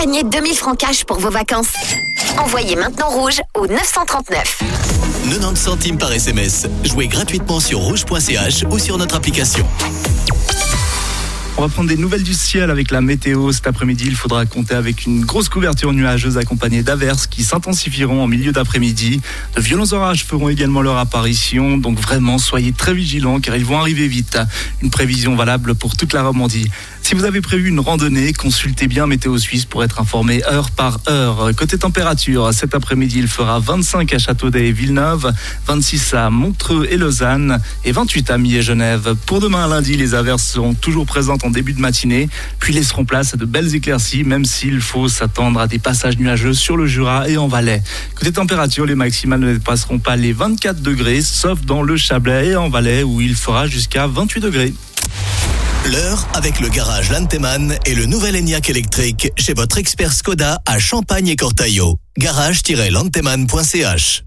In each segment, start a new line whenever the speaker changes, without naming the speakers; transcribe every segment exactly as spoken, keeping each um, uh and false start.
Gagnez deux mille francs cash pour vos vacances. Envoyez maintenant rouge au neuf cent trente-neuf.
quatre-vingt-dix centimes par S M S. Jouez gratuitement sur rouge point c h ou sur notre application.
On va prendre des nouvelles du ciel avec la météo. Cet après-midi, il faudra compter avec une grosse couverture nuageuse accompagnée d'averses qui s'intensifieront en milieu d'après-midi. De violents orages feront également leur apparition, donc vraiment soyez très vigilants car ils vont arriver vite. Une prévision valable pour toute la Romandie. Si vous avez prévu une randonnée, consultez bien Météo Suisse pour être informé heure par heure. Côté température, cet après-midi, il fera vingt-cinq à Châteaudet et Villeneuve, vingt-six à Montreux et Lausanne et vingt-huit à Millau et Genève. Pour demain lundi, les averses seront toujours présentes en début de matinée, puis laisseront place à de belles éclaircies, même s'il faut s'attendre à des passages nuageux sur le Jura et en Valais. Côté température, les maximales ne dépasseront pas les vingt-quatre degrés, sauf dans le Chablais et en Valais où il fera jusqu'à vingt-huit degrés.
L'heure avec le garage Lanteman et le nouvel Enyaq électrique chez votre expert Skoda à Champagne et Cortaillot. garage tiret lanteman point c h.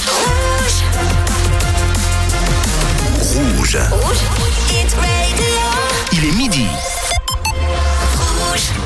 Rouge. Rouge. Il est midi. Rouge.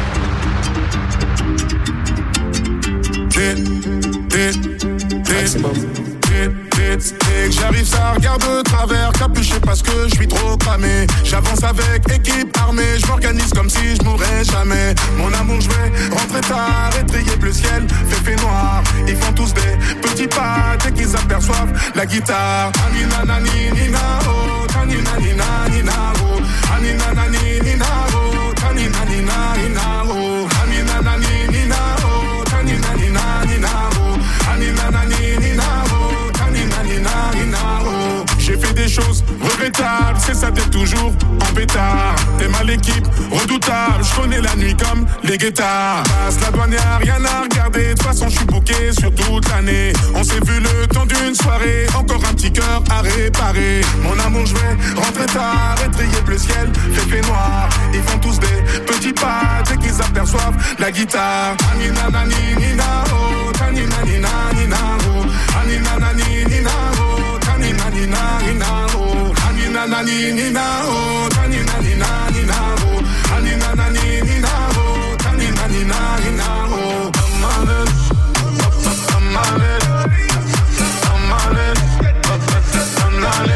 Dès que j'arrive, ça regarde de travers, capuché parce que je suis trop cramé. J'avance avec équipe armée, je m'organise comme si je mourrais jamais. Mon amour, je vais rentrer tard, étrier le ciel, fait fait noir. Ils font tous des petits pas dès qu'ils aperçoivent la guitare. Anina nani nina oh, tanina nina nina oh, anina nani nina oh, tanina nina nina oh, anina nani nina oh, tanina nina nina oh, anina nani nina oh. J'ai fait des choses regrettables, c'est ça t'es toujours en pétard. T'es mal l'équipe, redoutable, je connais la nuit comme les guettards. Passe la douane, y'a rien à regarder, de toute façon je suis booké sur toute l'année. On s'est vu le temps d'une soirée, encore un petit cœur à réparer. Mon amour, je vais rentrer tard, étrier le ciel, fait fait noir. Ils font tous des petits pas dès qu'ils aperçoivent la guitare. Anina nani nina oh, tanina nina nina oh, anina nani nina oh, tanina nina nina oh, anina nani nina oh, tanina nina nina oh, anina nani nina oh, tanina nina nina oh. Amale, amale, amale, amale,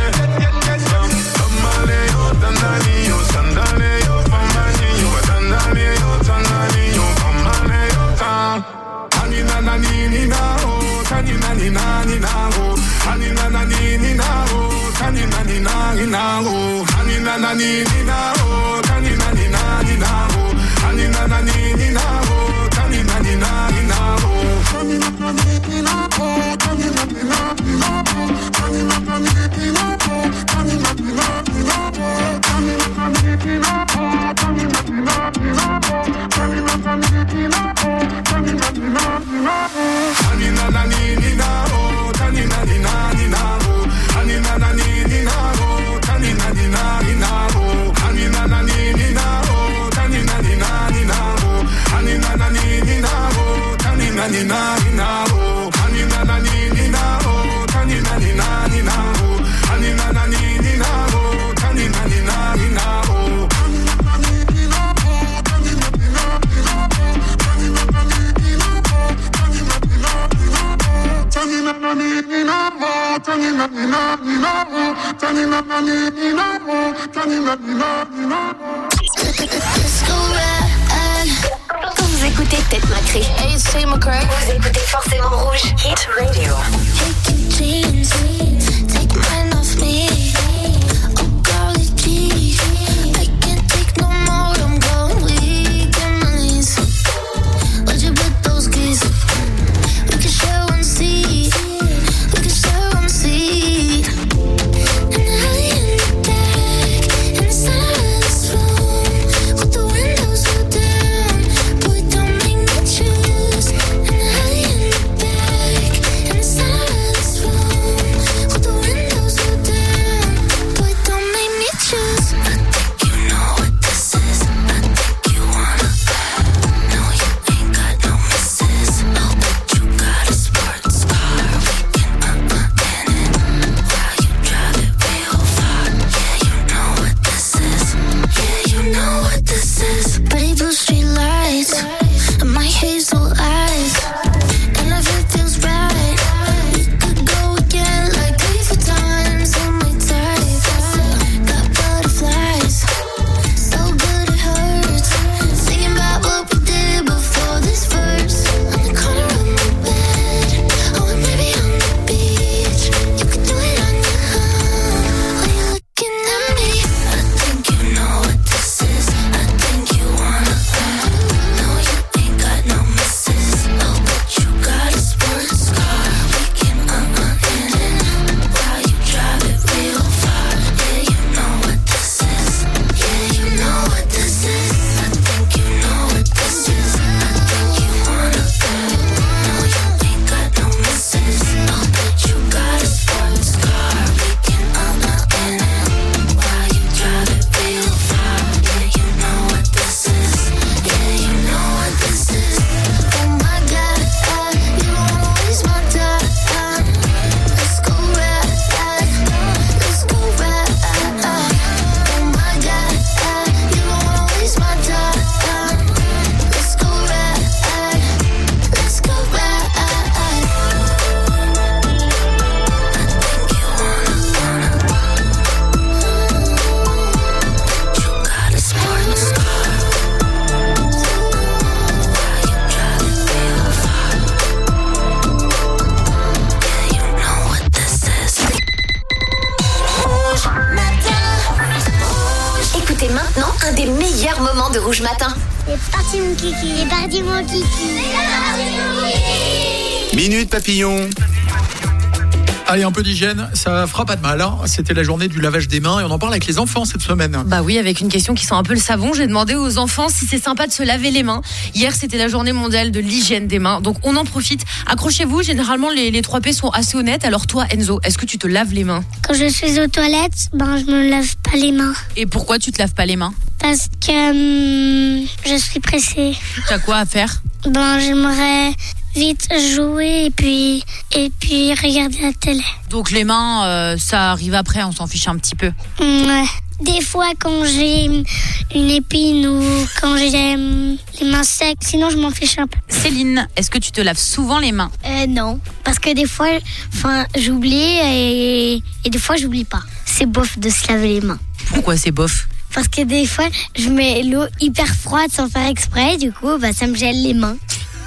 amale, yo dandali yo sandale yo pamani yo dandali yo dandali yo pamale yo ta. Anina nani nina oh, tanina nina nina oh, anina nani nina oh, tanina nina nina oh, anina nani nina oh, tanina nina nina oh, anina nani nina oh, tanina nina nina oh, tanina nani nina oh, tanina nina nina oh, tanina nani nina oh, tanina nina nina oh, tanina nani nina oh, tanina nina nina oh, tanina nani nina oh, tanina nina nina oh, anina nani nina oh, tanina nina nina oh, anina nani nina oh, tanina nina nina oh, anina nani nina oh, tanina nina nina oh, anina nani nina oh, tanina nina nina oh, anina nani nina oh, tanina nina nina oh, anina nani nina oh, tanina nina nina oh, anina nani nina oh, tanina nina nina oh, tanina nani nina oh, tanina nina nina oh, tanina nani nina oh, tanina nina nina oh, tanina nani nina oh, tanina nina nina oh.
Quand vous écoutez Tête Macrée,
Hey, c'est McCray.
vous écoutez forcément Rouge Hit Radio.
Take your jeans, take mine off me. Oh, golly gee, I can't take no more. I'm going weak in my knees. Where'd you put those keys? We can share one seat. We can share one seat. And I in the back, in the center of this room, with the windows rolled down. Boy, don't make me choose. And I in the back, in the center of this room, with the windows rolled down. Boy, don't make me choose. I think you know what this is. I think you wanna. No, you ain't got no misses. Oh, but you got a sports car. We can uh-uh in it while you drive it real far. Yeah, you know what this is. Yeah, you know what this is. Pretty blue street lights,
écoutez maintenant un des meilleurs moments de Rouge Matin.
C'est parti mon kiki, c'est parti mon kiki.
Minute Papillon.
Allez, un peu d'hygiène, ça fera pas de mal. Hein. C'était la journée du lavage des mains et on en parle avec les enfants cette semaine.
Bah oui, avec une question qui sent un peu le savon. J'ai demandé aux enfants si c'est sympa de se laver les mains. Hier, c'était la journée mondiale de l'hygiène des mains. Donc on en profite. Accrochez-vous, généralement les, les trois P sont assez honnêtes. Alors toi, Enzo, est-ce que tu te laves les mains?
Quand je suis aux toilettes, ben je me lave pas les mains.
Et pourquoi tu te laves pas les mains?
Parce que hum, je suis pressée.
T'as quoi à faire?
Ben j'aimerais vite jouer et puis, et puis regarder la télé.
Donc les mains, euh, ça arrive après, on s'en fiche un petit peu.
Ouais. Des fois quand j'ai une épine ou quand j'ai hum, les mains secs, sinon je m'en fiche un peu.
Céline, est-ce que tu te laves souvent les mains?
Euh, non, parce que des fois, enfin, j'oublie et, et des fois j'oublie pas. C'est bof de se laver les mains.
Pourquoi c'est bof?
Parce que des fois, je mets l'eau hyper froide sans faire exprès, du coup, bah, ça me gèle les mains.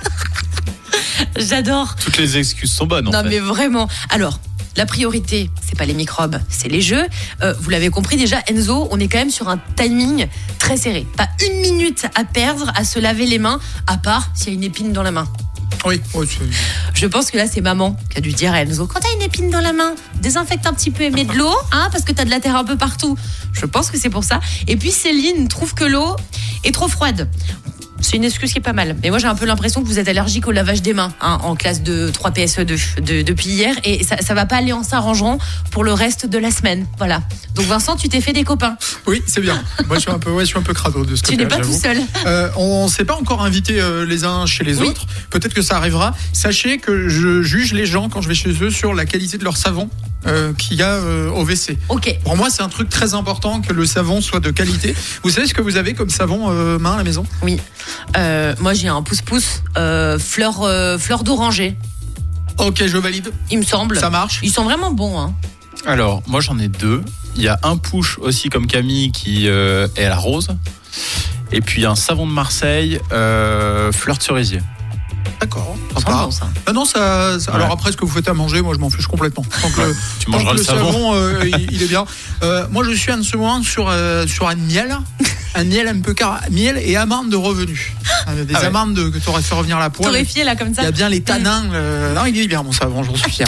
J'adore.
Toutes les excuses sont bonnes en
Non
fait.
mais vraiment. Alors, la priorité, c'est pas les microbes, c'est les jeux. Euh, vous l'avez compris déjà, Enzo, on est quand même sur un timing très serré. Pas une minute à perdre à se laver les mains, à part s'il y a une épine dans la main.
Oui, oui c'est...
Je pense que là, c'est maman qui a dû dire à Enzo, quand t'as une épine dans la main, désinfecte un petit peu et mets de l'eau, hein, parce que t'as de la terre un peu partout. Je pense que c'est pour ça. Et puis Céline trouve que l'eau est trop froide. C'est une excuse qui est pas mal. Mais moi, j'ai un peu l'impression que vous êtes allergique au lavage des mains, hein, en classe de trois P S E deux de, depuis hier. Et ça, ça va pas aller en s'arrangeant pour le reste de la semaine. Voilà. Donc, Vincent, tu t'es fait des copains.
Oui, c'est bien. Moi, je suis un peu, ouais, je suis un peu crado de ce
Tu
côté-là,
n'es pas
j'avoue.
tout seul.
Euh, on ne s'est pas encore invité euh, les uns chez les
Oui.
autres. Peut-être que ça arrivera. Sachez que je juge les gens quand je vais chez eux sur la qualité de leur savon euh, qu'il y a euh, au W C.
Ok.
Pour moi, c'est un truc très important que le savon soit de qualité. Vous savez ce que vous avez comme savon euh, main à la maison?
Oui. Euh, moi, j'ai un pouce-pouce euh, fleur, euh, fleur d'oranger.
Ok, je valide.
Il me semble.
Ça marche.
Ils sont vraiment bons. Hein.
Alors, moi j'en ai deux. Il y a un push aussi comme Camille qui euh, est à la rose. Et puis un savon de Marseille, euh, fleur de cerisier.
D'accord.
Ça sent bon, ça.
Ah non, ça, ça-
Ouais.
alors après ce que vous faites à manger, moi je m'en fiche complètement. Tant que,
Tu
tant
mangeras
que
le savon.
euh, il, il est bien. Euh, moi je suis en ce moment sur, euh, sur un miel, un miel un peu car miel et amandes de revenus. Euh, des
Ah ouais.
amandes de- que tu aurais fait revenir la poêle.
Torréfié, là, comme ça.
Il y a bien les tanins. euh, non, il est bien mon savon, j'en suis fier.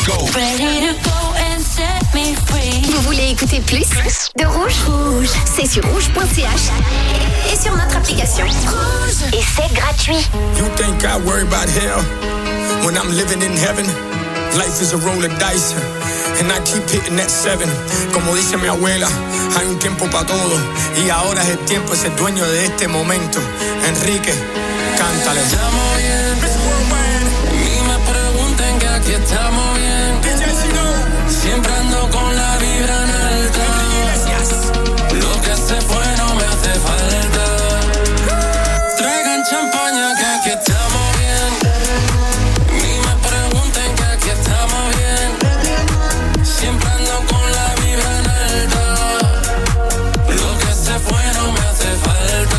Vous voulez écouter plus de Rouge? Rouge. C'est sur rouge point c h et sur notre application. Rouge. Et c'est gratuit.
You think I worry about hell when I'm living in heaven? Life is a roll of dice and I keep hitting that seven. Como dice mi abuela, hay un tiempo para todo y ahora es el tiempo de ser dueño de este momento. Enrique, cántale. Estamos bien, ni me pregunten que aquí estamos bien. Siempre ando con la vibra en alta. Lo que se fue no me hace falta. Traigan champaña que aquí estamos bien. Ni me pregunten que aquí estamos bien. Siempre ando con la vibra en alta. Lo que se fue no me hace falta.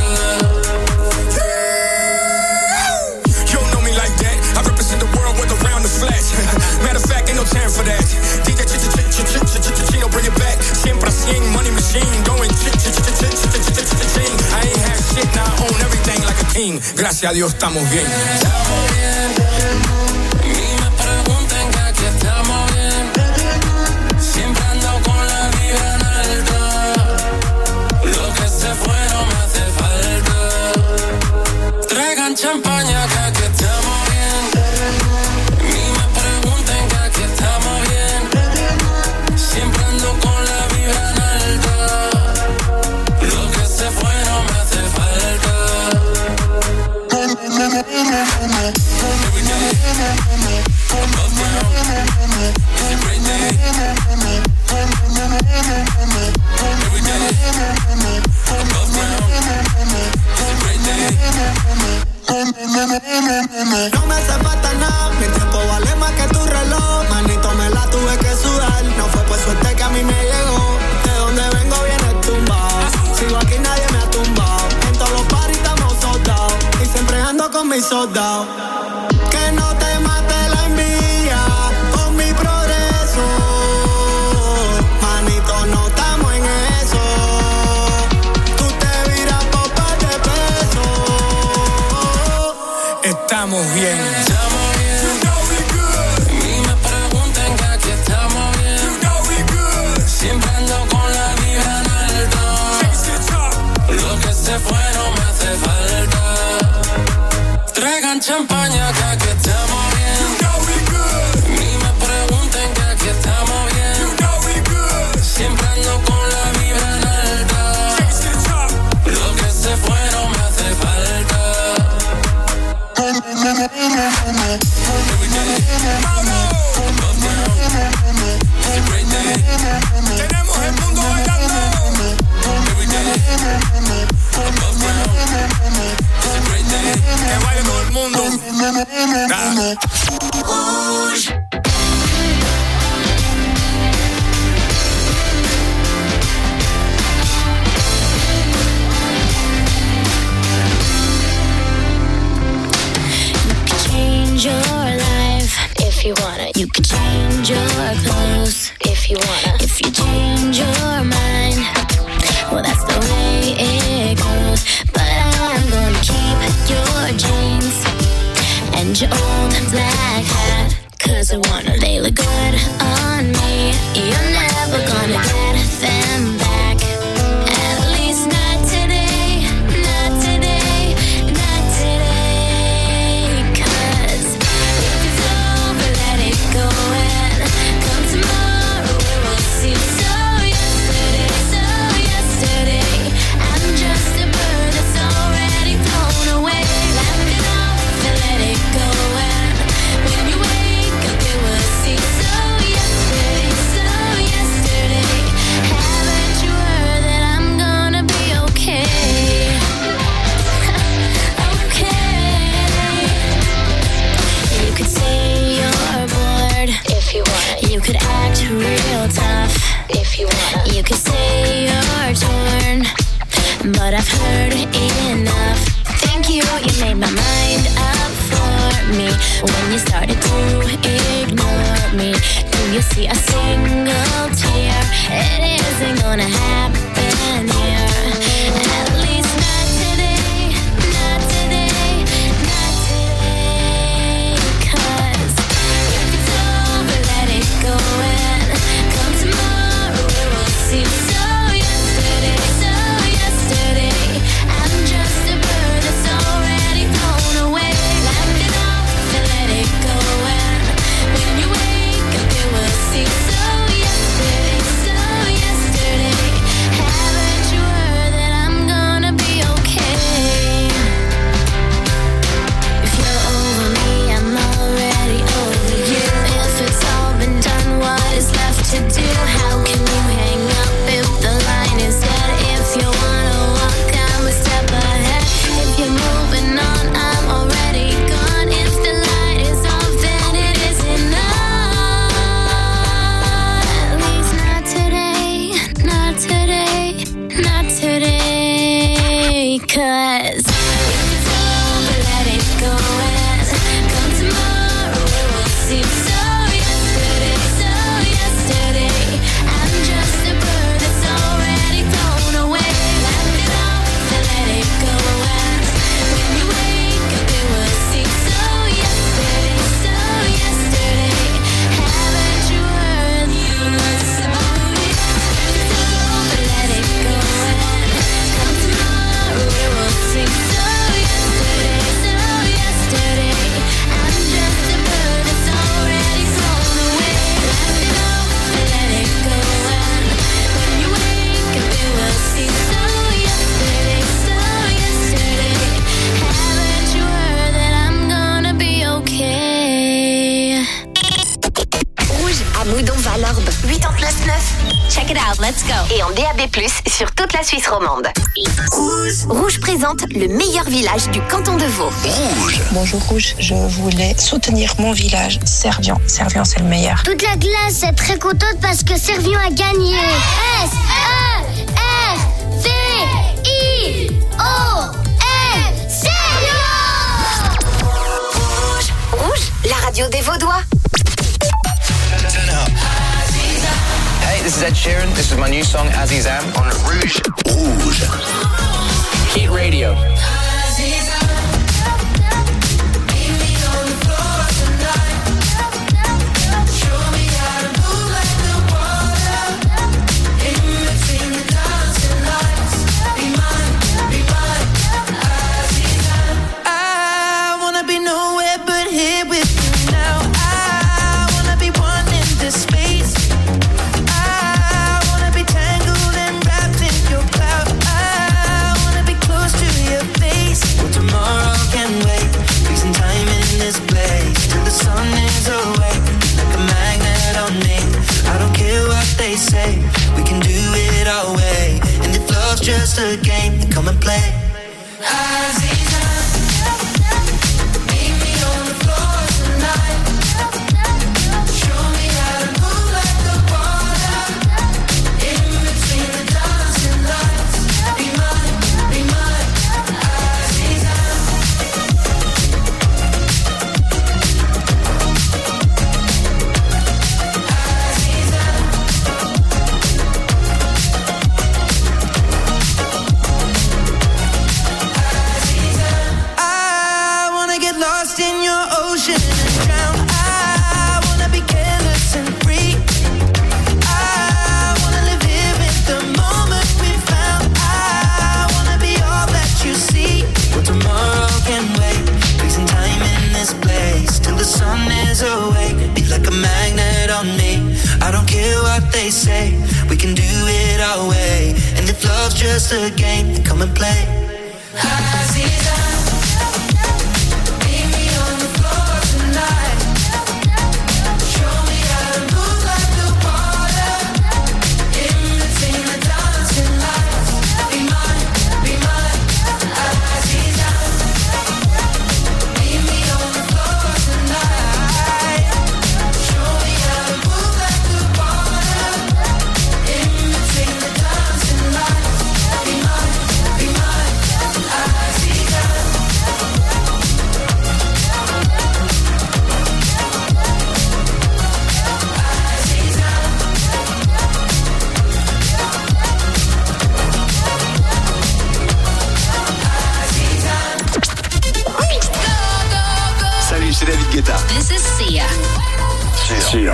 You don't know me like that. I represent the world with around the flash. Matter of fact, ain't no time for that. D J Chino, bring it back. Siempre a cien, money machine, going ch-ch-ch-ch-ch-ch-ch-ch-ch-ch-ch-ch. I ain't had shit, now I own everything like a king. Gracias a Dios estamos bien. Estamos bien. Ni me pregunten que aquí estamos bien. Siempre ando con la vibra en alta. Lo que se fue no me hace falta. Traigan champaña que aquí estamos bien. Ni me pregunten que aquí estamos bien. Siempre ando con la vibra en alta. Lo que se fue no me hace falta. No me hace falta nada, mi tiempo vale más que tu reloj. Manito, me la tuve que sudar, no fue por suerte que a mí me llegó. De donde vengo viene tumbado, sigo aquí nadie me ha tumbado. En todos los paris estamos soldados, y siempre ando con mis soldados. Que no te mate la envidia con mi progreso. Manito, no estamos en eso. se fueron me hace falta. Traigan champaña que aquí estamos bien. You know we good. Ni me pregunten que aquí estamos bien. You know we good. Siempre ando con la vibra en alta. Lo que se fueron me hace falta. Tenemos el mundo bailando. Que baile todo el mundo. Rouge.
Your life if you wanna. You could change your clothes if you wanna. If you change your mind, well that's the way it goes. But I'm gonna keep your jeans and your old black hat, 'cause I wanna. They look good on me. You're never gonna get them back. At least not today, not today, not today. 'Cause if it's over, let it go and come tomorrow we will see. So yesterday, so yesterday, I'm just a bird that's already flown away. Laugh it off and let it go and when you wake up it will see. So yesterday, so yesterday, haven't you heard that I'm gonna be okay? Okay. You could say you're bored if you want. You could act real tough if you want. You could say you're torn, but I've heard enough. Thank you, you made my mind up for me. When you started to ignore me, do you see a single tear? It isn't gonna happen here. At least not today, not today, not today. 'Cause if it's over, let it go and come tomorrow we will see. So yesterday, so yesterday, I'm just a bird that's already flown away. Laugh it off and let it go and when you wake up you will see. So yesterday, so yesterday, haven't you heard that I'm gonna be okay? If you're over me, I'm already over you. If it's all been done, what is left to do? How can you hang up if the line is dead? If you wanna walk, I'm a step ahead. If you're moving on, I'm already gone. If the light is off, then it isn't on. At least not today, not today, not today. 'Cause if it's over, let it go and come tomorrow we will see. So yesterday, so yesterday, I'm just a bird that's already flown away. Laugh it off and let it go and when you wake up you will see. So yesterday, so yesterday, haven't you heard? You must have it. If it's over, let it go and come tomorrow we will see. So yesterday, so yesterday, I'm just a bird that's already flown away. Laugh it off and let it go and when you wake up you will see. So yesterday, so yesterday, haven't you heard that I'm gonna be okay?
Rouge à Moudon-Valorbe. quatre-vingt-dix-neuf neuf. Check it out, let's go. Et en D A B plus, sur toute la Suisse romande. Rouge. Rouge présente le meilleur village du canton de Vaud.
Rouge.
Bonjour Rouge, je voulais soutenir mon village, Servian. Servian, c'est le meilleur.
Toute la classe est très contente parce que Servion a gagné. S E R V I O N Servion.
Rouge. Rouge, la radio des Vaudois.
Hey, this is Ed Sheeran. This is my new song, Azizam, on Rouge.
Rouge.
Heat Radio.
Be mine, be mine.
a game, then come and play. They say we can do it our way, and if love's just a game, then come and play.
This is Sia.
Sia.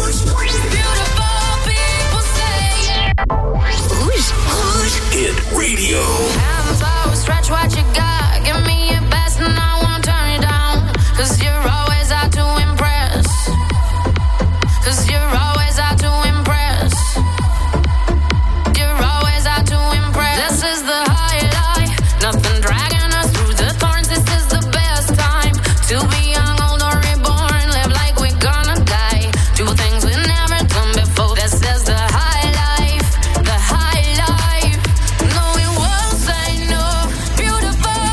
Rouge. Rouge.
Hit radio.
Hands up, stretch what you got. Give me your best and I won't turn you down. Cause you're always out to impress. Cause you're always out to impress. You're always out to impress. This is the highlight. Nothing dragging us through the thorns. This is the best time to be young. Beautiful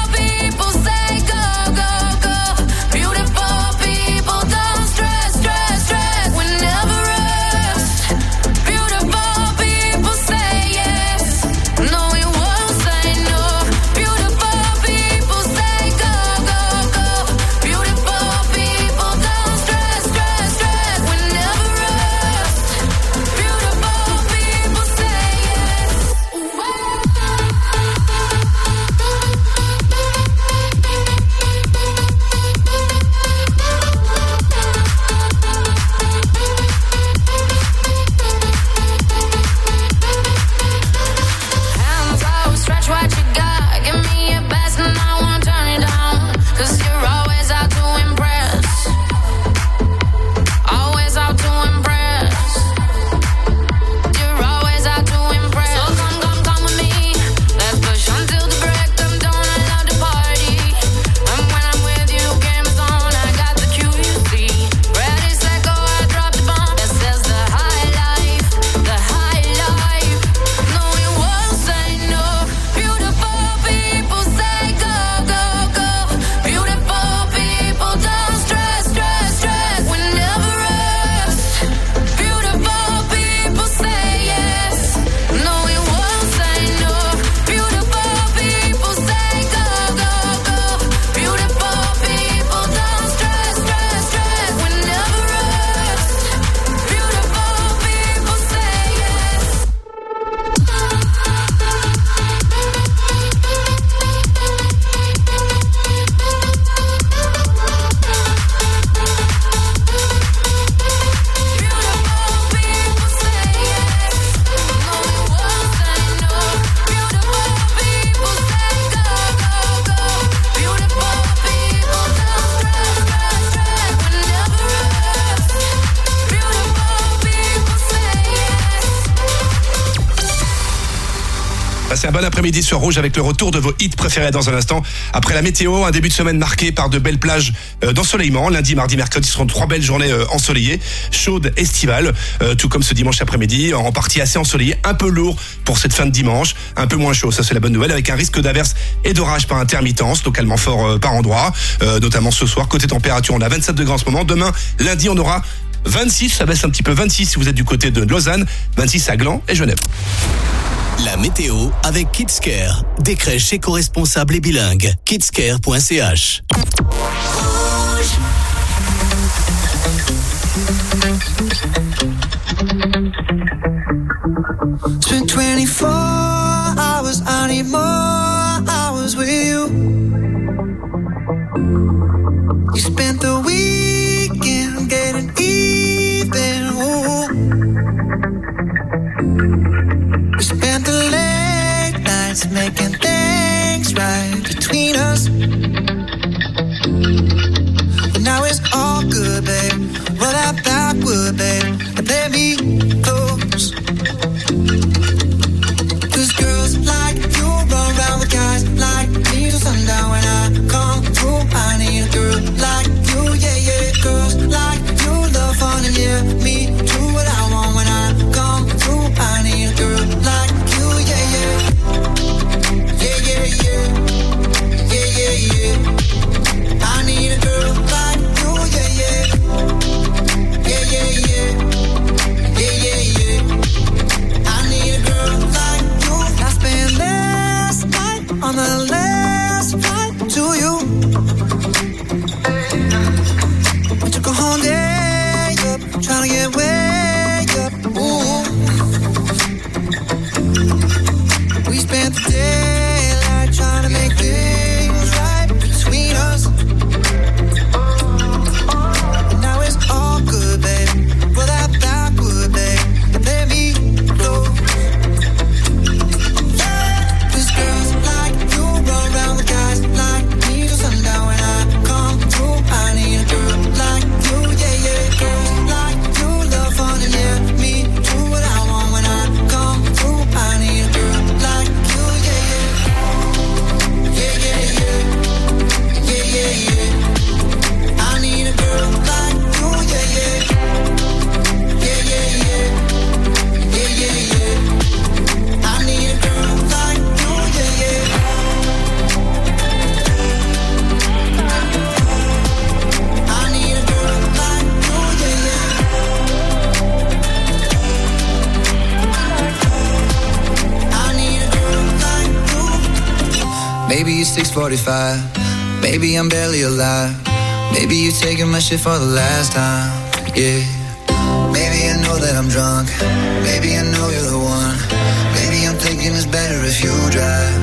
passez un bon après-midi sur Rouge avec le retour de vos hits préférés dans un instant. Après la météo, un début de semaine marqué par de belles plages euh, d'ensoleillement. Lundi, mardi, mercredi seront trois belles journées euh, ensoleillées, chaudes, estivales, euh, tout comme ce dimanche après-midi, en partie assez ensoleillé, un peu lourd pour cette fin de dimanche, un peu moins chaud, ça c'est la bonne nouvelle, avec un risque d'averse et d'orage par intermittence, localement fort euh, par endroit, euh, notamment ce soir. Côté température, on a vingt-sept degrés en ce moment. Demain, lundi, on aura vingt-six, ça baisse un petit peu, vingt-six si vous êtes du côté de Lausanne, vingt-six à Gland et Genève.
La météo avec KidsCare, des crèches éco-responsables et bilingues. kidscare point c h.
Spent twenty-four hours, I need more hours with you. You spent the weekend getting even. Ooh. We spent the late nights making things right between us. But now it's all good, babe. Roll that backward, babe, and play me close. Cause girls like you run around with guys like me till sundown. When I come through, I need a girl like you, yeah, yeah. Girls like you love fun and yeah, me do what I want. When I come through, I need a girl like you, yeah, yeah. Yeah, yeah, yeah. Yeah, yeah, yeah. I need a girl like you, yeah, yeah. Yeah, yeah, yeah. Yeah, yeah, yeah. I need a girl like you. I spent last night on the last flight to you. We took a whole day up, trying to get way up. Ooh. We spent the daylight trying to make things right between us. And now it's all good, babe. Roll that backward, babe, and let me go. Cause girls like you run around with guys like me till sundown. When I come through, I need a girl like you, yeah, yeah. Girls like you love fun and yeah, me do what I want. When I come through, I need a girl like you, yeah, yeah. Yeah, yeah, yeah. Yeah, yeah, yeah. I need a girl like you, yeah, yeah. Yeah, yeah, yeah. Yeah, yeah, yeah. I need a girl like you, yeah, yeah. I need a girl like you, yeah, yeah. I need a girl like you.
Maybe it's six forty-five. Maybe I'm barely alive. Maybe you're taking my shit for the last time. Yeah. Maybe I know that I'm drunk. Maybe I know you're the one. Maybe I'm thinking it's better if you drive.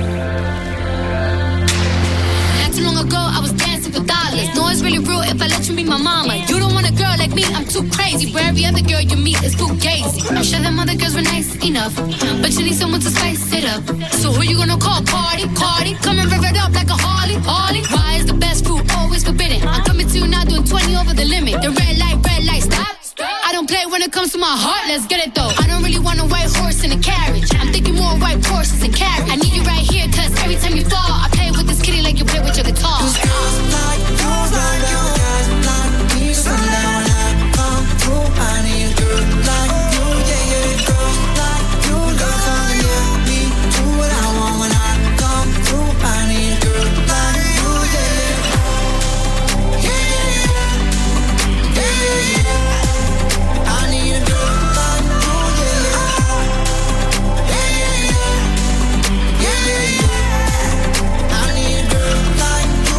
Not too long ago, I was dancing for dollars. No, it's really real if I let you meet my mama. You don't want a girl like me, I'm too crazy. Where every other girl you meet is fugazi. I'm sure them other girls were nice enough, but you need someone to spice it up. So who you gonna call? Cardi, Cardi. Come and rev it up like a Harley, Harley. Why is the best food always forbidden? I'm coming to you now doing twenty over the limit. The red light, red light, stop. I don't play when it comes to my heart, let's get it though. I don't really want a white horse in a carriage. I'm thinking more white horses and carriage. I need you right here, cause every time you fall, I play with this kitty like you play with your guitar.
Cause girls like you run around with guys like me till sundown. When I come through, I need a girl like you, yeah, yeah. Girls like you love fun and yeah, me do what I want. When I come through, I need a girl like you, yeah, yeah. Yeah, yeah, yeah. Yeah, yeah, yeah. I need a girl like you, yeah, yeah. Yeah, yeah, yeah. Yeah, yeah, yeah. I need a girl like you.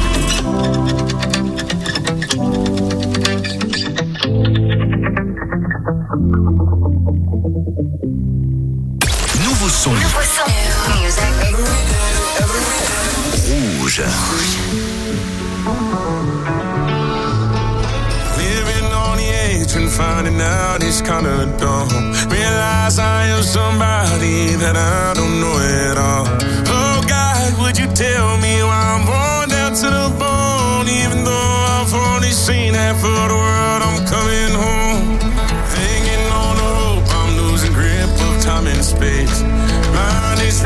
Nouveau son.
Nouveau son.
Rouge.
Living on the edge and finding out it's kinda dumb. Realize I am somebody that I don't know at all. Oh God, would you tell me why I'm worn down to the bone? Even though I've only seen half of the world, I'm coming home. Hanging on the hope, I'm losing grip of time and space. Mind is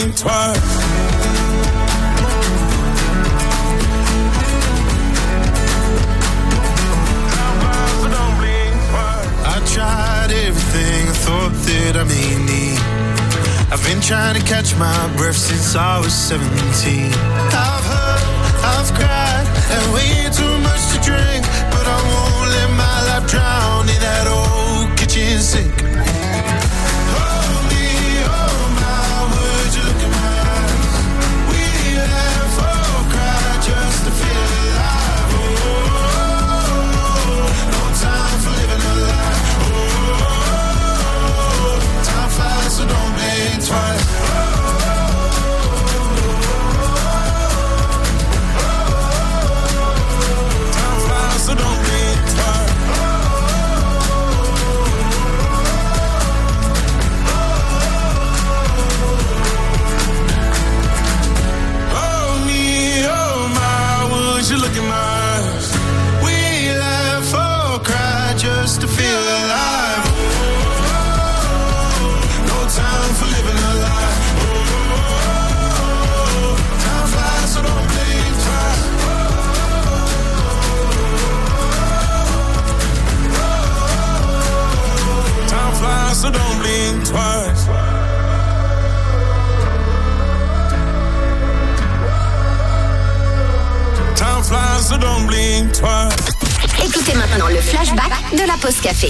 blink twice.
I tried everything I thought that I may need. I've been trying to catch my breath since I was seventeen. I've heard, I've cried, and way too much to drink, but I won't let my life drown in that old kitchen sink. Hold me, oh my, would you look in my eyes? We laugh or cry just to feel alive. Oh, no time for living a lie. Oh, time flies, so don't blink twice. So don't blink twice. Oh me, oh my, would you look in my eyes? We laugh or cry just to feel alive. Oh, no time for living a lie. Oh, time flies, so don't blink twice. Time flies, so don't blink twice. Time flies, so don't blink twice.
Écoutez maintenant le flashback de la pause café.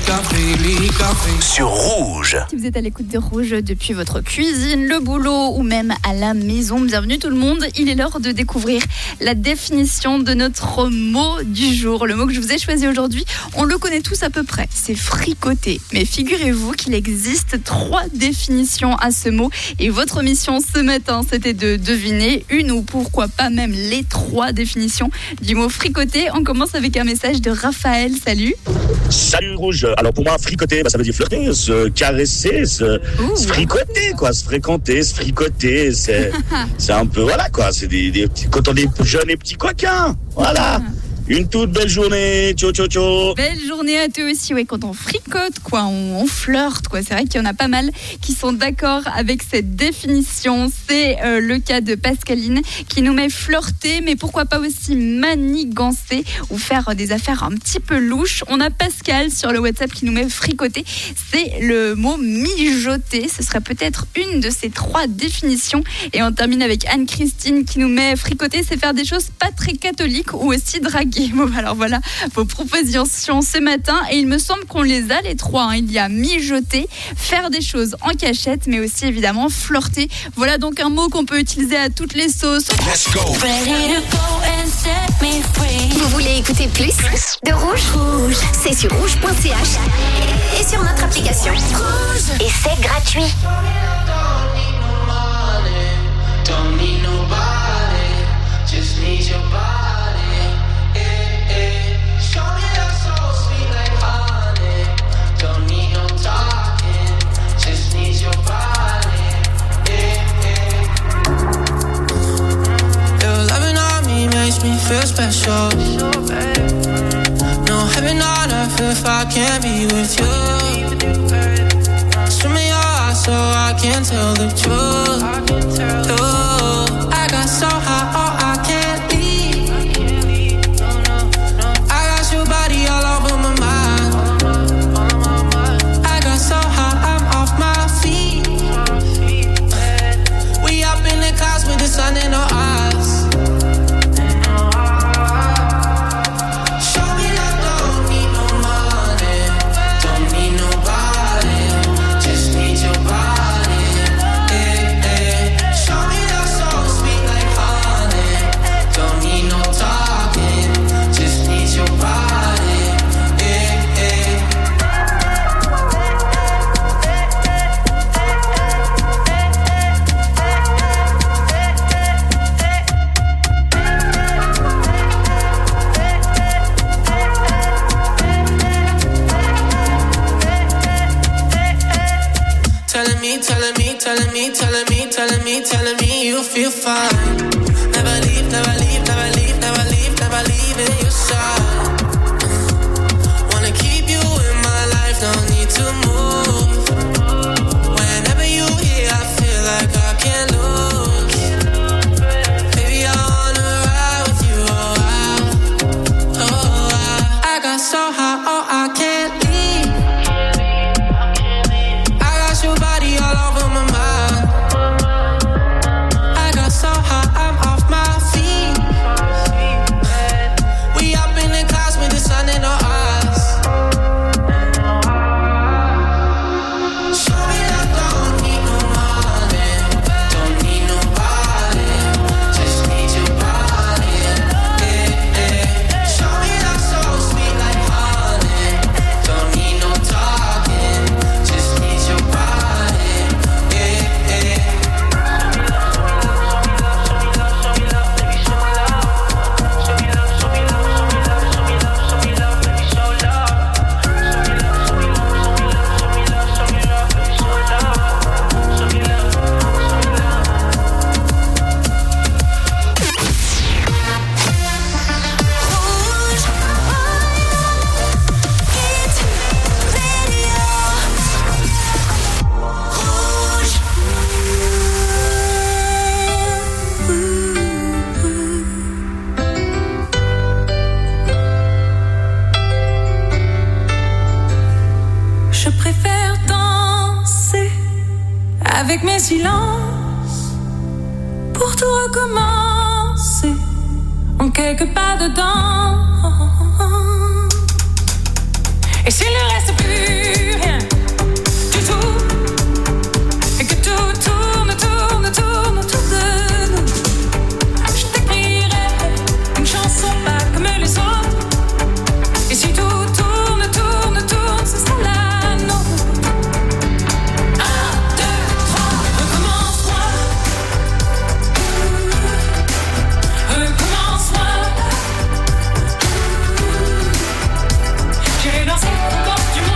Sur Rouge.
Si vous êtes à l'écoute de Rouge depuis votre cuisine, le boulot ou même à la maison, bienvenue tout le monde. Il est l'heure de découvrir la définition de notre mot du jour. Le mot que je vous ai choisi aujourd'hui, on le connaît tous à peu près, c'est fricoter. Mais figurez-vous qu'il existe trois définitions à ce mot. Et votre mission ce matin, c'était de deviner une ou pourquoi pas même les trois définitions du mot fricoter. On commence avec un message de Raphaël. Salut.
Salut Rouge. Alors pour moi, fricoter, bah, ça veut dire flirter, se caresser, se, se fricoter, quoi, se fréquenter, se fricoter. C'est, c'est un peu, voilà, quoi. C'est des, des petits, quand on est jeunes et petits coquins. Voilà. Une toute belle journée, ciao ciao ciao.
Belle journée à toi aussi, ouais, quand on fricote, quoi, on, on flirte, quoi. C'est vrai qu'il y en a pas mal qui sont d'accord avec cette définition. C'est euh, le cas de Pascaline qui nous met flirter, mais pourquoi pas aussi manigancer ou faire des affaires un petit peu louches. On a Pascal sur le WhatsApp qui nous met fricoter. C'est le mot mijoter. Ce serait peut-être une de ces trois définitions. Et on termine avec Anne-Christine qui nous met fricoter, c'est faire des choses pas très catholiques ou aussi draguer. Bon, alors voilà vos propositions ce matin et il me semble qu'on les a les trois, hein. Il y a mijoter, faire des choses en cachette, mais aussi évidemment flirter. Voilà donc un mot qu'on peut utiliser à toutes les sauces.
Let's go.
Vous voulez écouter plus de Rouge? Rouge, c'est sur rouge point c h et sur notre application Rouge. Et c'est gratuit.
Don't need nobody, just need your body. Makes me feel special. No heaven on earth if I can't be with you. Show me your eyes so I can tell the truth. Ooh, I got so high, oh I can't leave. I got your body all over my mind. I got so high, I'm off my feet. We up in the clouds with the sun in our eyes. Telling me, telling me, telling me, telling me, telling me, telling me you feel fine. Never leave, never leave, never leave, never leave, never leave in your side. Wanna keep you in my life, don't need to move. Whenever you here, I feel like I can
silence pour tout recommencer en quelques pas dedans. Et s'il ne reste plus rien du tout, et que tout tourne, tourne, tourne autour de nous, je t'écrirai une chanson pas comme les autres. Et si tout tourne, tourne, tourne, ce sera la nôtre. Un, deux, trois, recommence-moi. Recommence-moi. J'irai danser au bord du monde.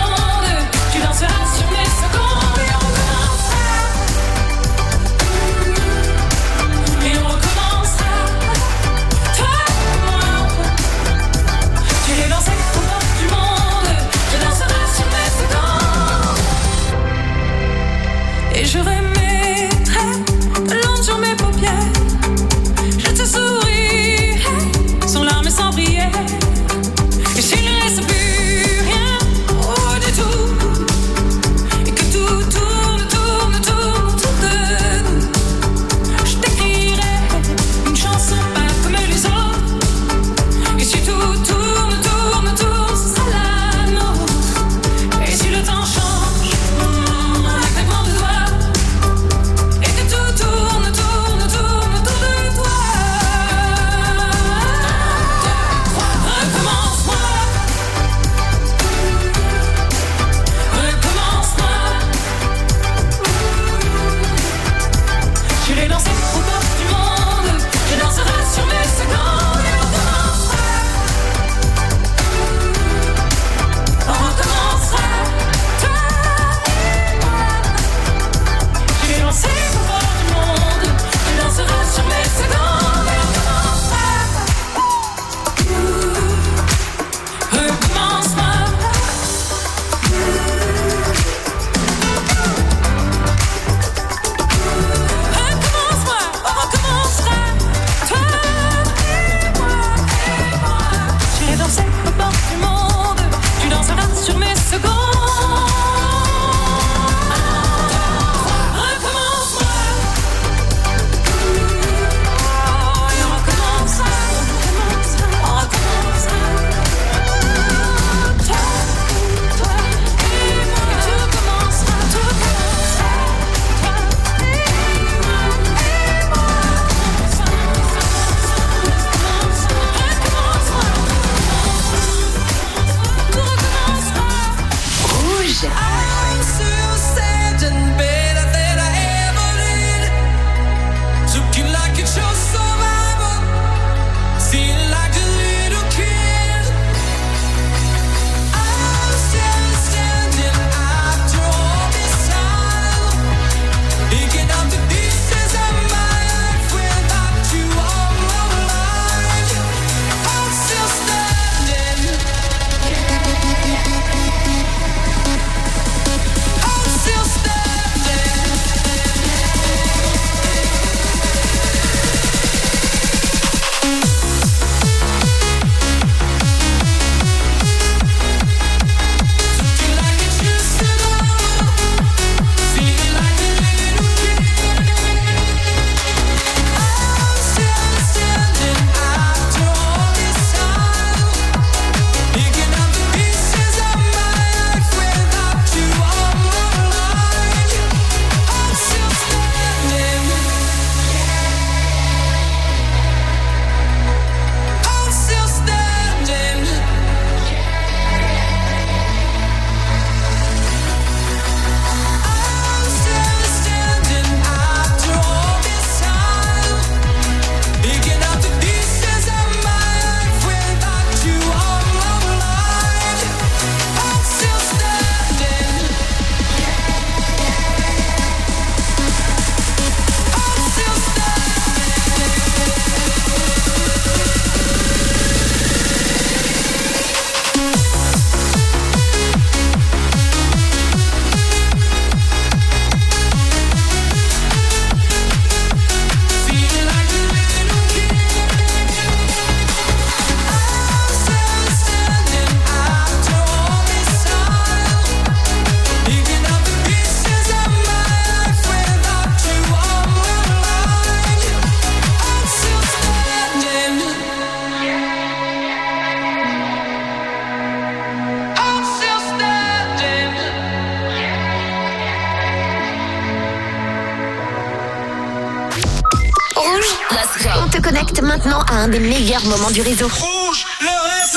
Let's go. On te connecte maintenant à un des meilleurs moments du réseau.
Rouge, le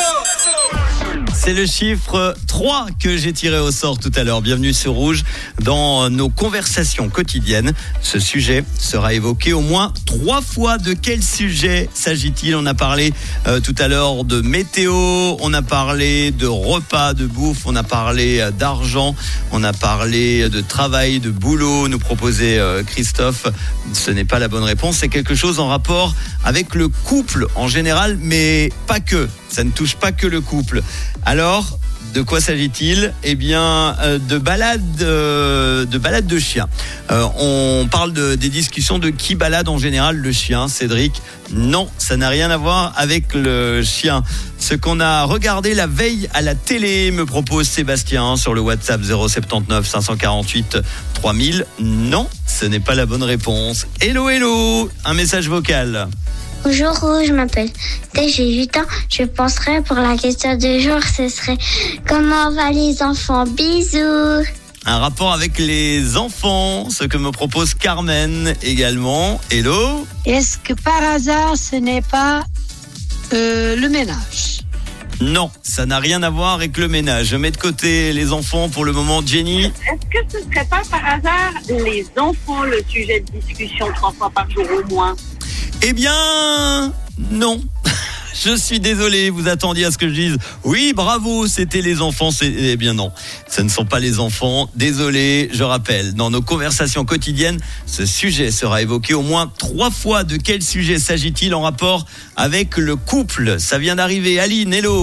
réseau.
C'est le chiffre trois que j'ai tiré au sort tout à l'heure. Bienvenue sur Rouge. Dans nos conversations quotidiennes, ce sujet sera évoqué au moins trois fois. De quel sujet s'agit-il ? On a parlé euh, tout à l'heure de météo, on a parlé de repas, de bouffe, on a parlé euh, d'argent, on a parlé de travail, de boulot, nous proposait euh, Christophe. Ce n'est pas la bonne réponse, c'est quelque chose en rapport avec le couple en général, mais pas que. Ça ne touche pas que le couple. Alors, de quoi s'agit-il ? Eh bien, euh, de balade, euh, de balade de chien. Euh, on parle de, des discussions de qui balade en général le chien. Cédric, non, ça n'a rien à voir avec le chien. Ce qu'on a regardé la veille à la télé, me propose Sébastien sur le WhatsApp zéro sept neuf cinq cent quarante-huit trois mille. Non, ce n'est pas la bonne réponse. Hello, hello, un message vocal.
Bonjour Rouge, je m'appelle Thé, j'ai huit ans. Je penserais pour la question du jour, ce serait comment va les enfants ? Bisous.
Un rapport avec les enfants, ce que me propose Carmen également. Hello.
Est-ce que par hasard, ce n'est pas euh, le ménage ?
Non, ça n'a rien à voir avec le ménage. Je mets de côté les enfants pour le moment. Jenny ?
Est-ce que ce ne serait pas par hasard les enfants le sujet de discussion trois fois par jour au moins ?
Eh bien, non. Je suis désolé, vous attendiez à ce que je dise. Oui, bravo, c'était les enfants. C'est... Eh bien non, ce ne sont pas les enfants. Désolé, je rappelle, dans nos conversations quotidiennes, ce sujet sera évoqué au moins trois fois. De quel sujet s'agit-il en rapport avec le couple ? Ça vient d'arriver. Aline, hello.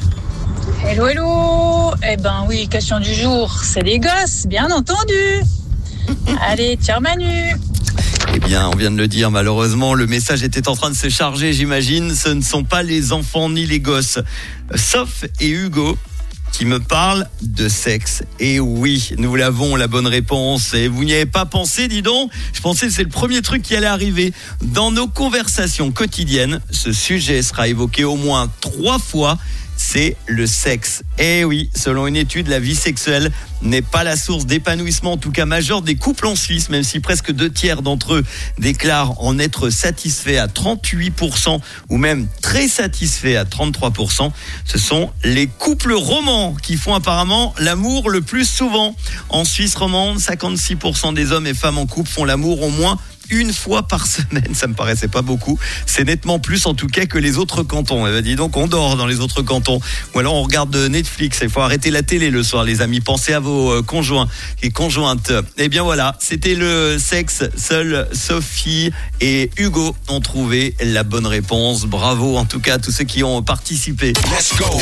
Hello, hello. Eh ben oui, question du jour, c'est les gosses, bien entendu. Allez, tiens Manu.
Eh bien, on vient de le dire, malheureusement, le message était en train de se charger, j'imagine. Ce ne sont pas les enfants ni les gosses. Sauf et Hugo qui me parlent de sexe. Et oui, nous l'avons, la bonne réponse. Et vous n'y avez pas pensé, dis donc. Je pensais que c'est le premier truc qui allait arriver. Dans nos conversations quotidiennes, ce sujet sera évoqué au moins trois fois. C'est le sexe. Et oui, selon une étude, la vie sexuelle n'est pas la source d'épanouissement, en tout cas majeur, des couples en Suisse, même si presque deux tiers d'entre eux déclarent en être satisfaits à trente-huit pour cent ou même très satisfaits à trente-trois pour cent. Ce sont les couples romans qui font apparemment l'amour le plus souvent. En Suisse romande, cinquante-six pour cent des hommes et femmes en couple font l'amour au moins une fois par semaine, ça me paraissait pas beaucoup. C'est nettement plus en tout cas que les autres cantons. Eh ben, dis donc, on dort dans les autres cantons. Ou alors on regarde Netflix. Il faut arrêter la télé le soir, les amis. Pensez à vos euh, conjoints et conjointes. Eh bien voilà, c'était le sexe. Seuls Sophie et Hugo ont trouvé la bonne réponse. Bravo en tout cas à tous ceux qui ont participé.
Let's go.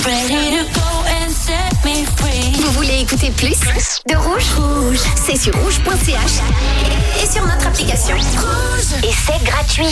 Vous voulez écouter plus de Rouge ? Rouge, c'est sur rouge point c h et sur notre application. Rouge. Et c'est gratuit.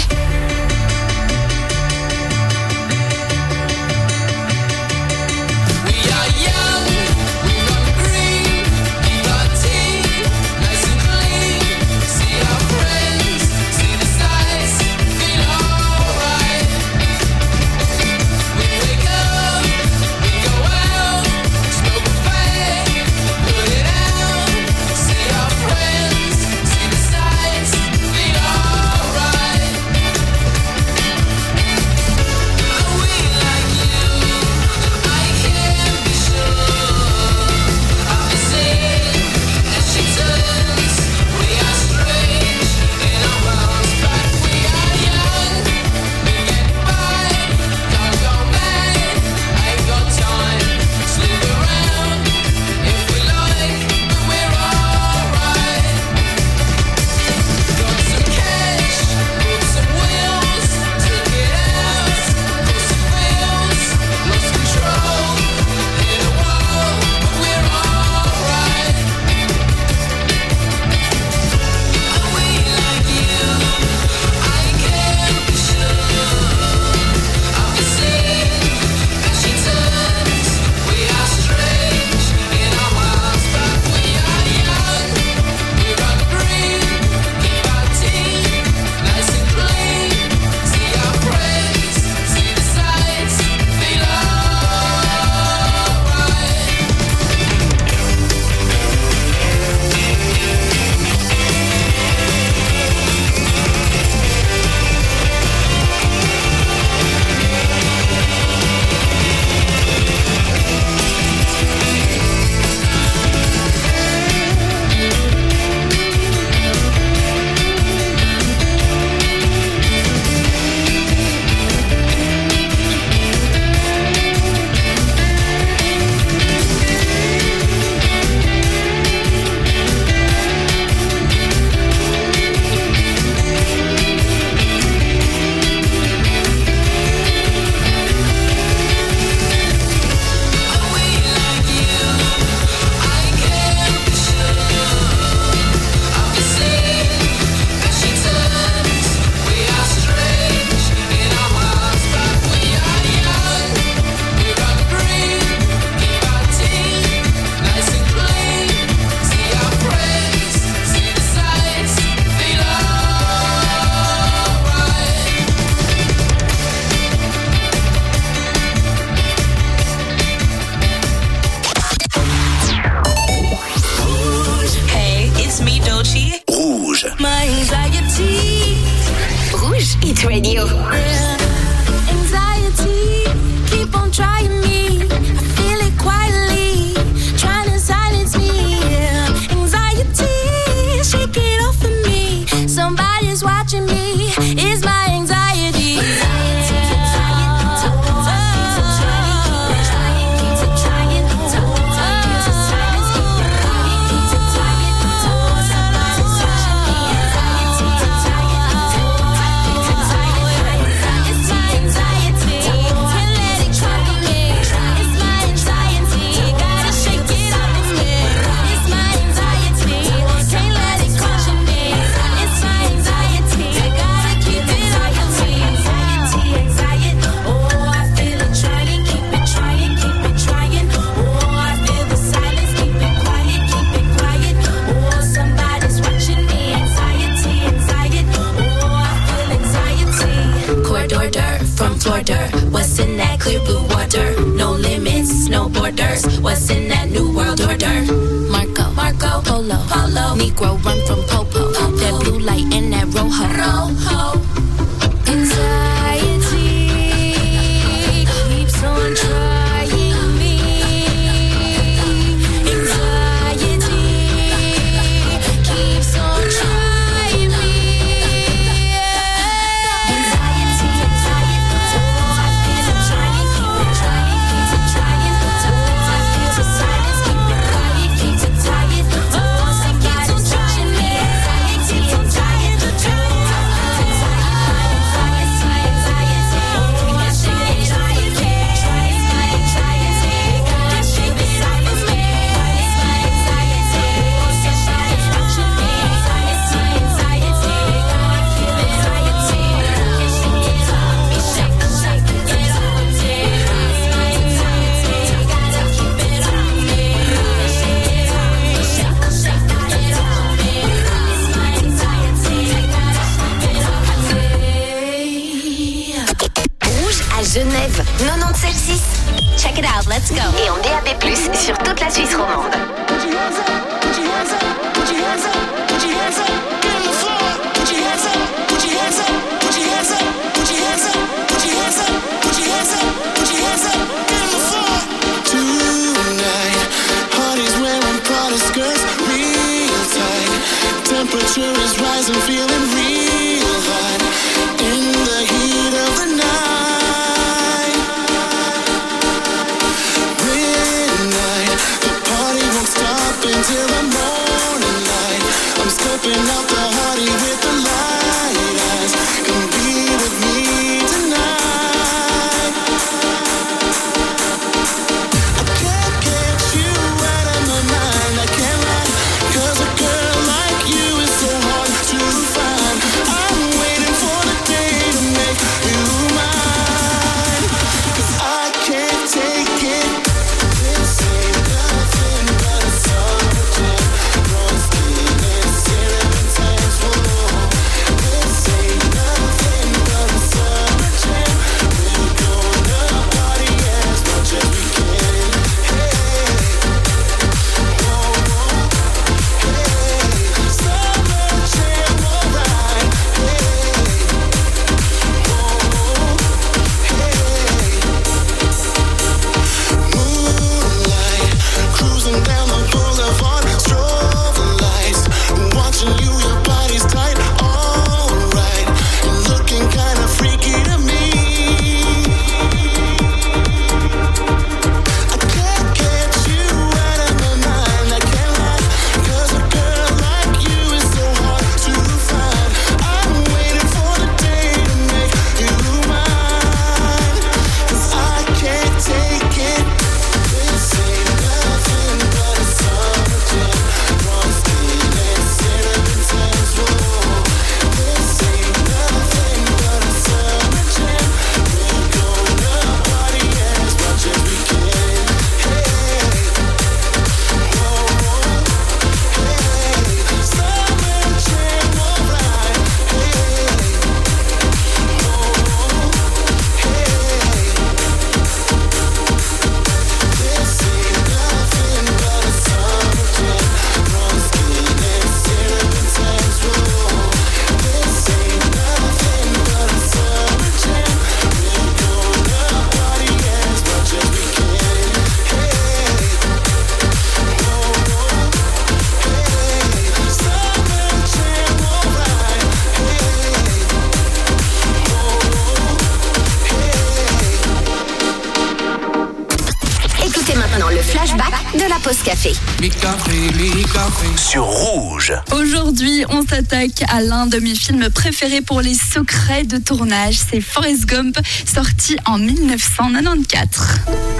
Yeah. Anxiety, keep on trying me. I feel it quietly, trying to silence me. Yeah. Anxiety, shake it off of me. Somebody's watching me. It's my anxiety. What's in that clear blue water? No limits, no borders. What's in that new world order? Marco, Marco, Polo, Polo. Negro run from Popo. Popo. That blue light and that rojo. Rojo. Anxiety keeps on trying me. Anxiety keeps on trying me. Anxiety, anxiety. Oh, I feel it trying, keep it trying, keep it trying. Oh, I feel the silence, keep it quiet, keep it tired. Oh, somebody's watching me. Anxiety, anxiety, the truth.
Genève, quatre-vingt-dix-sept virgule six. Check it out, let's go. Et en D A B plus, sur toute la Suisse romande.
Tonight, parties wearing Prada skirts, real tight. Temperature is rising, feeling real hot. In the heat of the night, midnight, the party won't stop until the morning light. I'm scoping out the heart.
flashback de la pause café.
Sur Rouge.
Aujourd'hui, on s'attaque à l'un de mes films préférés pour les secrets de tournage. C'est Forrest Gump, sorti en dix-neuf cent quatre-vingt-quatorze.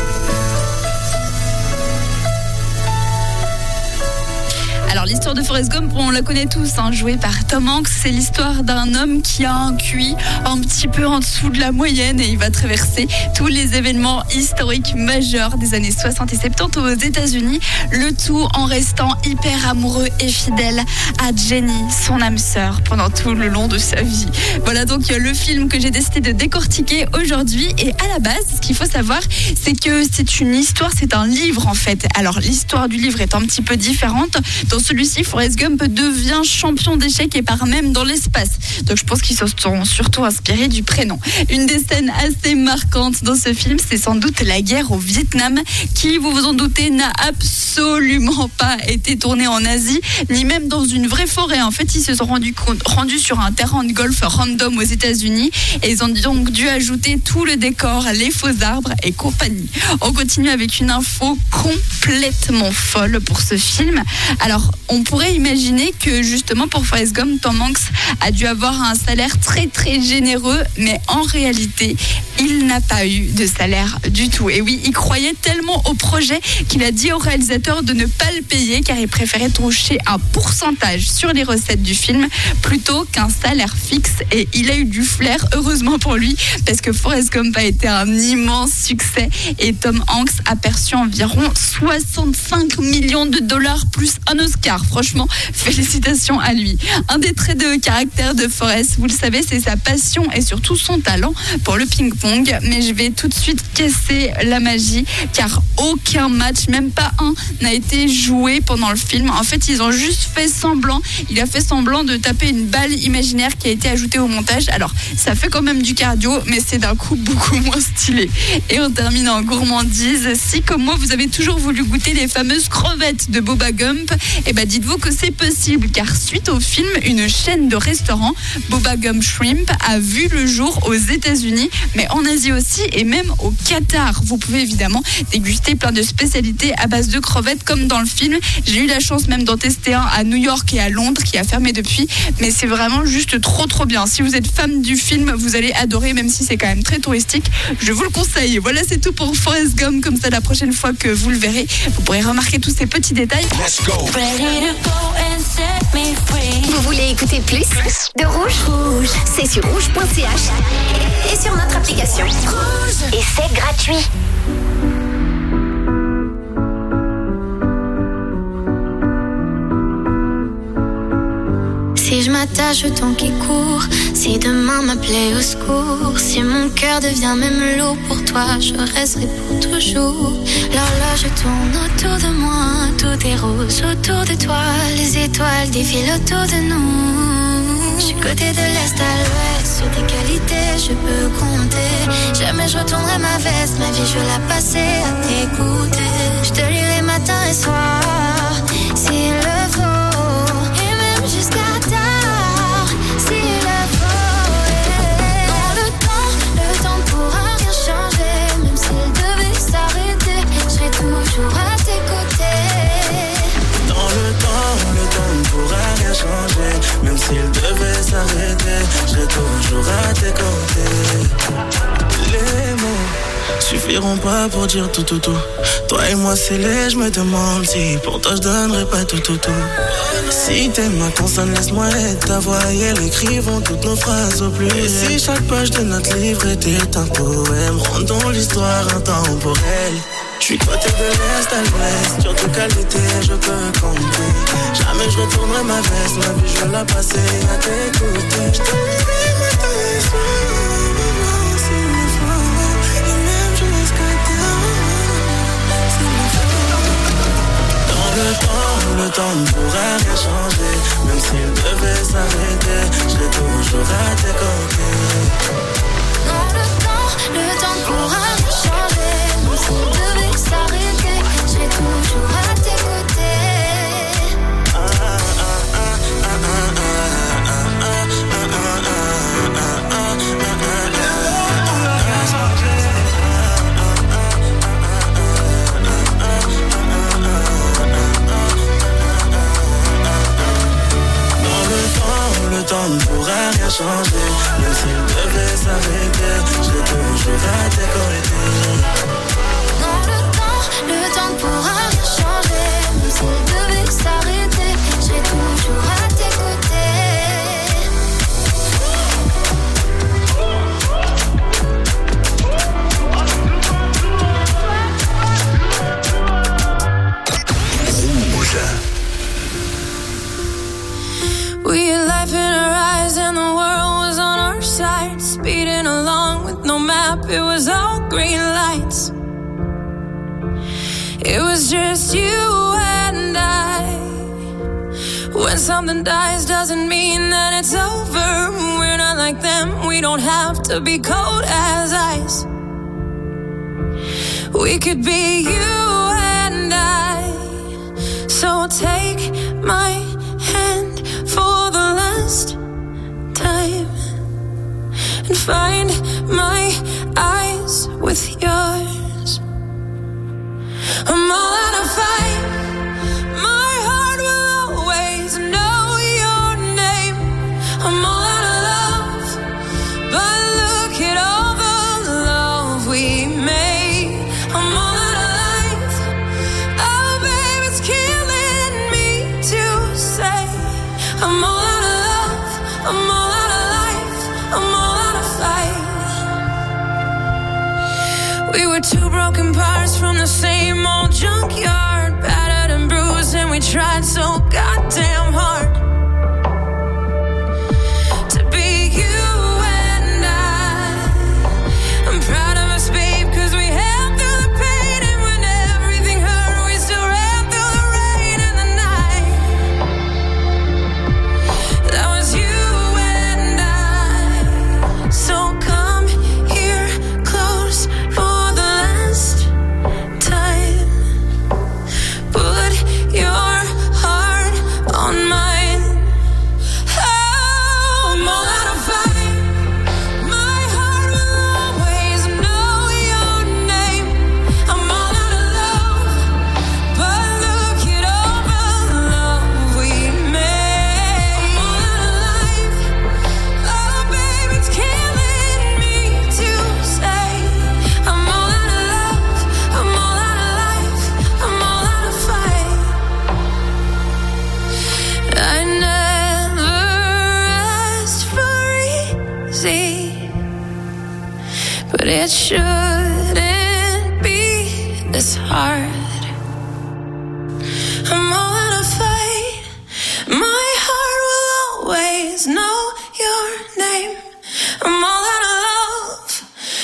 Alors l'histoire de Forrest Gump, on la connaît tous, hein, jouée par Tom Hanks. C'est l'histoire d'un homme qui a un Q I un petit peu en dessous de la moyenne et il va traverser tous les événements historiques majeurs des années soixante et soixante-dix aux États-Unis. Le tout en restant hyper amoureux et fidèle à Jenny, son âme sœur, pendant tout le long de sa vie. Voilà donc le film que j'ai décidé de décortiquer aujourd'hui. Et à la base, ce qu'il faut savoir, c'est que c'est une histoire, c'est un livre en fait. Alors l'histoire du livre est un petit peu différente. Dans celui-ci, Forrest Gump devient champion d'échecs et part même dans l'espace. Donc je pense qu'ils se sont surtout inspirés du prénom. Une des scènes assez marquantes dans ce film, c'est sans doute la guerre au Vietnam, qui, vous vous en doutez, n'a absolument pas été tournée en Asie, ni même dans une vraie forêt. En fait, ils se sont rendus, rendus sur un terrain de golf random aux États-Unis et ils ont donc dû ajouter tout le décor, les faux arbres et compagnie. On continue avec une info complètement folle pour ce film. Alors, on pourrait imaginer que justement pour Forrest Gump, Tom Hanks a dû avoir un salaire très très généreux, mais en réalité, il n'a pas eu de salaire du tout. Et oui, il croyait tellement au projet qu'il a dit au réalisateur de ne pas le payer car il préférait toucher un pourcentage sur les recettes du film plutôt qu'un salaire fixe. Et il a eu du flair, heureusement pour lui, parce que Forrest Gump a été un immense succès et Tom Hanks a perçu environ soixante-cinq millions de dollars plus un Oscar. Franchement, félicitations à lui. Un des traits de caractère de Forrest, vous le savez, c'est sa passion et surtout son talent pour le ping-pong. Mais je vais tout de suite casser la magie car aucun match, même pas un, n'a été joué pendant le film. En fait, ils ont juste fait semblant. Il a fait semblant de taper une balle imaginaire qui a été ajoutée au montage. Alors, ça fait quand même du cardio, mais c'est d'un coup beaucoup moins stylé. Et on termine en gourmandise. Si, comme moi, vous avez toujours voulu goûter les fameuses crevettes de Bubba Gump, et ben dites-vous que c'est possible car suite au film, une chaîne de restaurants, Bubba Gump Shrimp, a vu le jour aux États-Unis, mais en Asie aussi et même au Qatar. Vous pouvez évidemment déguster plein de spécialités à base de crevettes comme dans le film. J'ai eu la chance même d'en tester un à New York et à Londres qui a fermé depuis, mais c'est vraiment juste trop trop bien. Si vous êtes fan du film, vous allez adorer, même si c'est quand même très touristique. Je vous le conseille. Voilà, c'est tout pour Forrest Gump. Comme ça, la prochaine fois que vous le verrez, vous pourrez remarquer tous ces petits détails.
Let's go.
Vous voulez écouter plus de Rouge? Rouge. C'est sur rouge point c h et sur notre application. Rouge. Et c'est gratuit.
Si je m'attache au temps qui court, si demain m'appelait au secours, si mon cœur devient même lourd pour toi, je resterai pour toujours. L'horloge tourne autour de moi, tout est rose autour de toi, les étoiles défilent autour de nous. Je suis côté de l'est à l'ouest, sur tes qualités je peux compter. Jamais je retournerai ma veste, ma vie je vais la passer à t'écouter. Je te lirai matin et soir, s'il le faut. Jusqu'à tard, s'il le faut, yeah. Dans le temps, le temps ne pourra rien changer. Même s'il devait s'arrêter, je serai toujours à tes côtés.
Dans le temps, le temps ne pourra rien changer. Même s'il devait s'arrêter, je serai toujours à tes côtés. Les mots suffiront pas pour dire tout tout tout. Toi et moi c'est laid, je me demande si pour toi je donnerais pas tout tout tout. Si t'aimes ma consonne, laisse-moi être ta voix et elle écrivons toutes nos phrases au plus. Et si chaque page de notre livre était un poème, rendons l'histoire intemporelle. Je suis côté de l'est à l'ouest, sur tes qualités je peux compter. Jamais je retournerai ma veste, ma vie je vais la passer à t'écouter. Je te lirai matin et soir, s'il le faut, et même jusqu'à tard, s'il le faut. Dans le temps, le temps ne pourra rien changer. Même s'il devait s'arrêter, je serai toujours à tes côtés.
Dans le temps, le temps ne pourra rien changer. Même s'il devait s'arrêter, je serai toujours à tes côtés. Ah, ah, ah, ah, ah, ah, ah, ah, ah, ah,
up, it was all green lights. It was just you and I. When something dies doesn't mean that it's over. We're not like them, we don't have to be cold as ice. We could be you and I. So take my hand for the last time and find my eyes with yours. I'm all out of fight. My heart will always know your name. I'm all out of love, but look at all the love we made. I'm all out of life. Oh, babe, it's killing me to say. I'm all out of love. I'm all out of life. I'm all out of fight. We were two broken parts from the same old junkyard, battered and bruised, and we tried so goddamn hard to be you and I. I'm proud of us, babe, cause we held through the pain, and when everything hurt, we still ran through the rain and the night. That was you and I. So come here close for the last time. Put your heart on mine. Oh, I'm all out of fight. My heart will always know your name. I'm all out of love, but look at all the love we made. I'm all out of life. Oh, baby, it's killing me to say. I'm all out of love. I'm all out of life. I'm all out of fight. I never asked for easy, but it shouldn't be this hard. I'm all out of fight. My heart will always know your name. I'm all